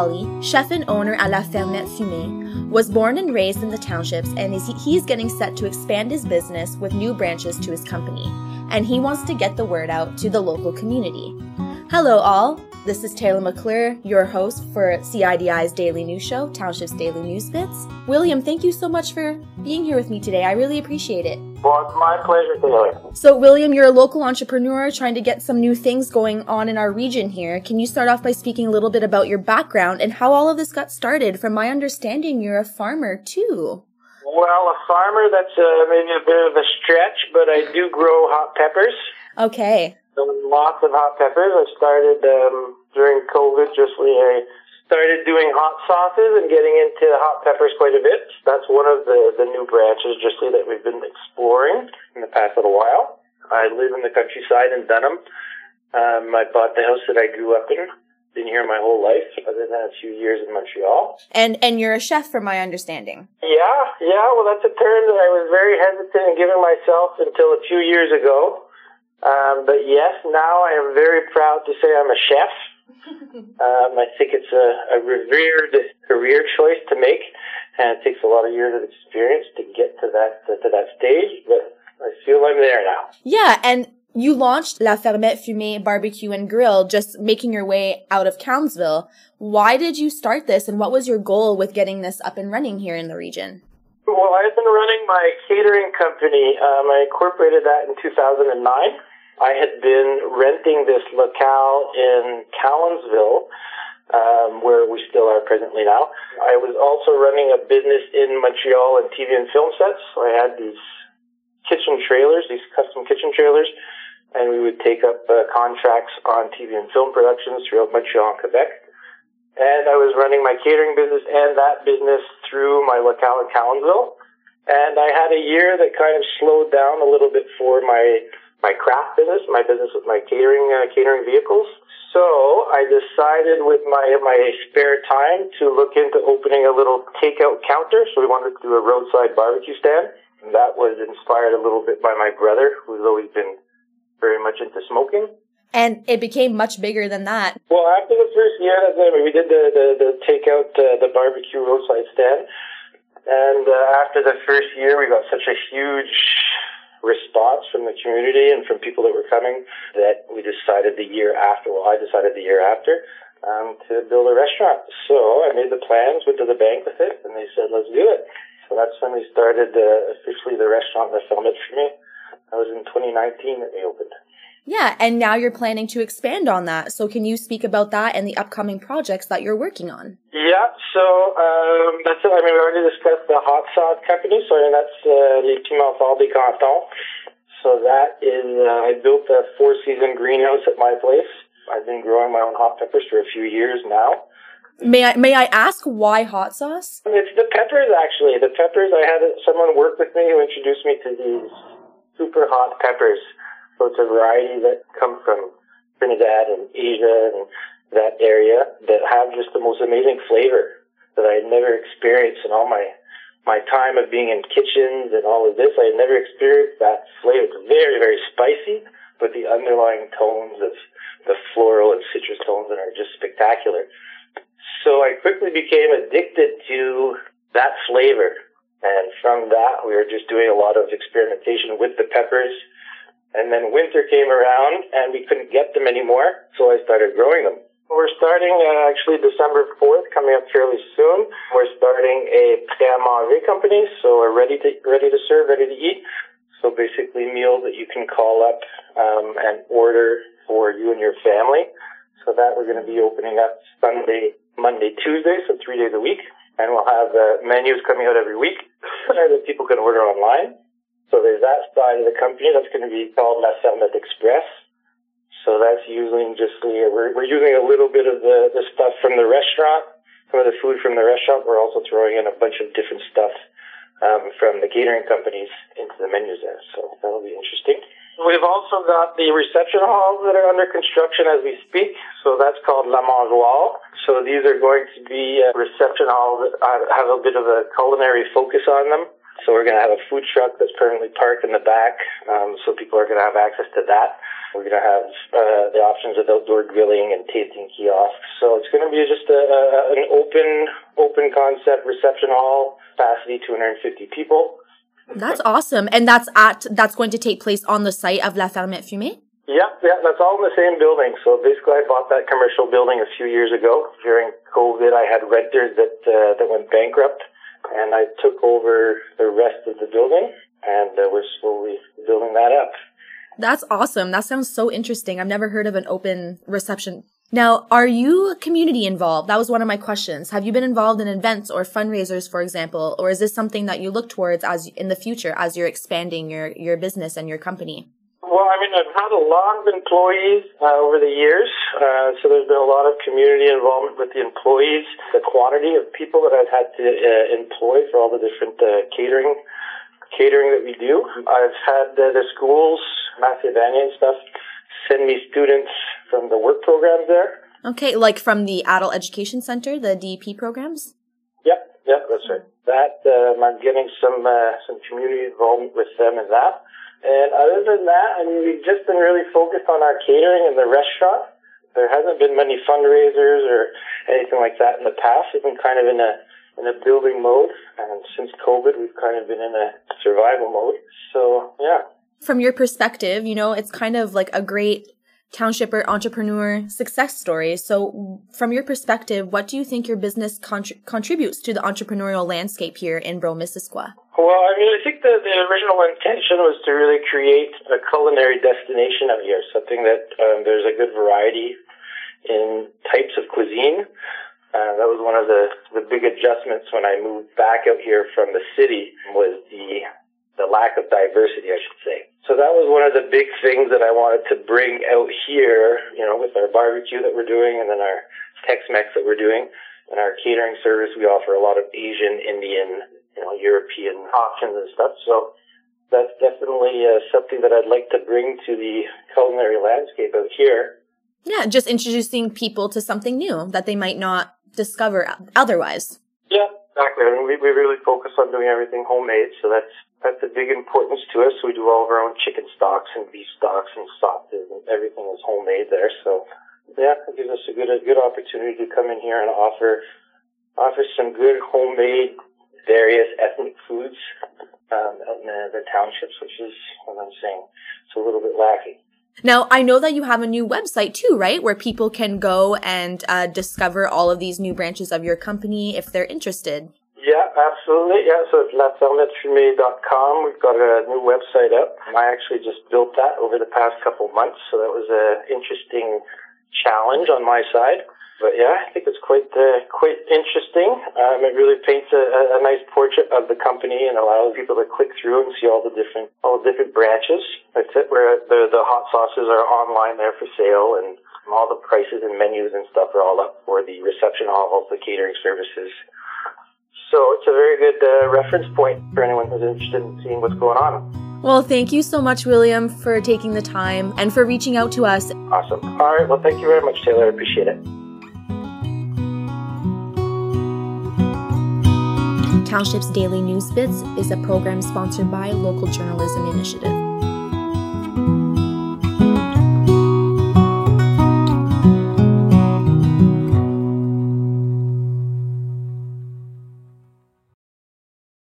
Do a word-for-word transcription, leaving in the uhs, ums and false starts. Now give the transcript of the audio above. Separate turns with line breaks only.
Ali, chef and owner at La Fermette Fumée, was born and raised in the townships, and is, he is getting set to expand his business with new branches to his company, and he wants to get the word out to the local community. Hello all, this is Taylor McClure, your host for C I D I's daily news show, Townships Daily News Bits. William, thank you so much for being here with me today. I really appreciate it.
Well, it's my pleasure, Taylor.
So, William, you're a local entrepreneur trying to get some new things going on in our region here. Can you start off by speaking a little bit about your background and how all of this got started? From my understanding, you're a farmer, too.
Well, a farmer, that's uh, maybe a bit of a stretch, but I do grow hot peppers.
Okay.
So lots of hot peppers. I started um, during COVID, just when I started doing hot sauces and getting into hot peppers quite a bit. That's one of the, the new branches, just that we've been exploring in the past little while. I live in the countryside in Dunham. Um, I bought the house that I grew up in. Been here my whole life, other than a few years in Montreal.
And and you're a chef, from my understanding.
Yeah, yeah. Well, that's a term that I was very hesitant in giving myself until a few years ago. Um, but yes, now I am very proud to say I'm a chef. um, I think it's a, a revered career choice to make, and it takes a lot of years of experience to get to that to, to that stage. But I feel I'm there now.
Yeah, and you launched La Fermette Fumée Barbecue and Grill, just making your way out of Cowansville. Why did you start this, and what was your goal with getting this up and running here in the region?
Well, I've been running my catering company. Um, I incorporated that in two thousand nine. I had been renting this locale in Cowansville, um, where we still are presently now. I was also running a business in Montreal and T V and film sets. So I had these kitchen trailers, these custom kitchen trailers, and we would take up uh, contracts on T V and film productions throughout Montreal and Quebec. And I was running my catering business and that business through my locale in Cowansville. And I had a year that kind of slowed down a little bit for my my craft business, my business with my catering uh, catering vehicles. So I decided with my my spare time to look into opening a little takeout counter. So we wanted to do a roadside barbecue stand. And that was inspired a little bit by my brother, who's always been very much into smoking.
And it became much bigger than that.
Well, after the first year, we did the, the, the takeout, uh, the barbecue roadside stand. And uh, after the first year, we got such a huge response from the community and from people that were coming that we decided the year after, well, I decided the year after, um, to build a restaurant. So I made the plans, went to the bank with it, and they said, let's do it. So that's when we started uh, officially the restaurant La Fermette Fumée. That was in twenty nineteen that we opened.
Yeah, and now you're planning to expand on that. So can you speak about that and the upcoming projects that you're working on?
Yeah, so um, that's it. I mean, we already discussed the hot sauce company. So I mean, that's uh, Les Piments Forts des Cantons. So that is, uh, I built a four-season greenhouse at my place. I've been growing my own hot peppers for a few years now.
May I may I ask why hot sauce?
It's the peppers, actually. The peppers, I had someone work with me who introduced me to these super hot peppers. So it's a variety that come from Trinidad and Asia and that area that have just the most amazing flavor that I had never experienced in all my my time of being in kitchens and all of this. I had never experienced that flavor. It's very, very spicy, but the underlying tones of the floral and citrus tones that are just spectacular. So I quickly became addicted to that flavor. And from that, we were just doing a lot of experimentation with the peppers. And then winter came around, and we couldn't get them anymore, so I started growing them. We're starting uh, actually December fourth, coming up fairly soon. We're starting a prêt à manger company, so we're ready to ready to serve, ready to eat. So basically meals that you can call up um, and order for you and your family. So that we're going to be opening up Sunday, Monday, Tuesday, so three days a week. And we'll have uh, menus coming out every week that people can order online. So there's that side of the company that's going to be called La Fermette Express. So that's using just the, we're, we're using a little bit of the, the stuff from the restaurant, some of the food from the restaurant. We're also throwing in a bunch of different stuff um, from the catering companies into the menus there. So that'll be interesting. We've also got the reception halls that are under construction as we speak. So that's called La Mangeoire. So these are going to be uh, reception halls that have a bit of a culinary focus on them. So we're going to have a food truck that's permanently parked in the back, um, so people are going to have access to that. We're going to have uh, the options of outdoor grilling and tasting kiosks. So it's going to be just a, a, an open, open concept reception hall, capacity two hundred fifty people.
That's awesome. And that's at that's going to take place on the site of La Fermette Fumée?
Yeah, yeah, that's all in the same building. So basically, I bought that commercial building a few years ago. During COVID, I had renters that uh, that went bankrupt, and I took over the rest of the building, and uh, we're slowly building that up.
That's awesome. That sounds so interesting. I've never heard of an open reception. Now, are you community involved? That was one of my questions. Have you been involved in events or fundraisers, for example, or is this something that you look towards as in the future as you're expanding your, your business and your company?
Well, I mean, I've had a lot of employees uh, over the years, uh, so there's been a lot of community involvement with the employees. The quantity of people that I've had to uh, employ for all the different uh, catering catering that we do. I've had uh, the schools, Matthew Vanier and stuff, send me students from the work programs there.
Okay, like from the Adult Education Center, the D E P programs?
Yep, yep, that's right. That um, I'm getting some uh, some community involvement with them in that. And other than that, I mean, we've just been really focused on our catering and the restaurant. There hasn't been many fundraisers or anything like that in the past. We've been kind of in a in a building mode, and since COVID, we've kind of been in a survival mode. So, yeah.
From your perspective, you know, it's kind of like a great township or entrepreneur success story. So, from your perspective, what do you think your business contri- contributes to the entrepreneurial landscape here in Brome-Missisquoi?
Well, I mean, I think the, the original intention was to really create a culinary destination out here, something that um, there's a good variety in types of cuisine. Uh, that was one of the, the big adjustments when I moved back out here from the city, was the the lack of diversity, I should say. So that was one of the big things that I wanted to bring out here, you know, with our barbecue that we're doing, and then our Tex-Mex that we're doing, and our catering service. We offer a lot of Asian, Indian, you know, European options and stuff. So that's definitely uh, something that I'd like to bring to the culinary landscape out here.
Yeah, just introducing people to something new that they might not discover otherwise.
Yeah, exactly. I mean, we, we really focus on doing everything homemade, so that's that's a big importance to us. We do all of our own chicken stocks and beef stocks and sauces, and everything is homemade there. So, yeah, it gives us a good a good opportunity to come in here and offer offer some good homemade various ethnic foods um, out in the, the townships, which is what I'm saying. It's a little bit lacking.
Now, I know that you have a new website too, right? Where people can go and uh, discover all of these new branches of your company if they're interested.
Yeah, absolutely. Yeah, so it's la fermette fumée dot com. We've got a new website up. I actually just built that over the past couple of months, so that was an interesting challenge on my side. But yeah, I think it's quite uh, quite interesting. Um, it really paints a, a nice portrait of the company and allows people to click through and see all the different all the different branches. That's it. Where the the hot sauces are online there for sale, and all the prices and menus and stuff are all up for the reception halls, the catering services. So it's a very good uh, reference point for anyone who's interested in seeing what's going on.
Well, thank you so much, William, for taking the time and for reaching out to us.
Awesome. All right. Well, thank you very much, Taylor. I appreciate it.
Township's Daily News Bits is a program sponsored by Local Journalism Initiative.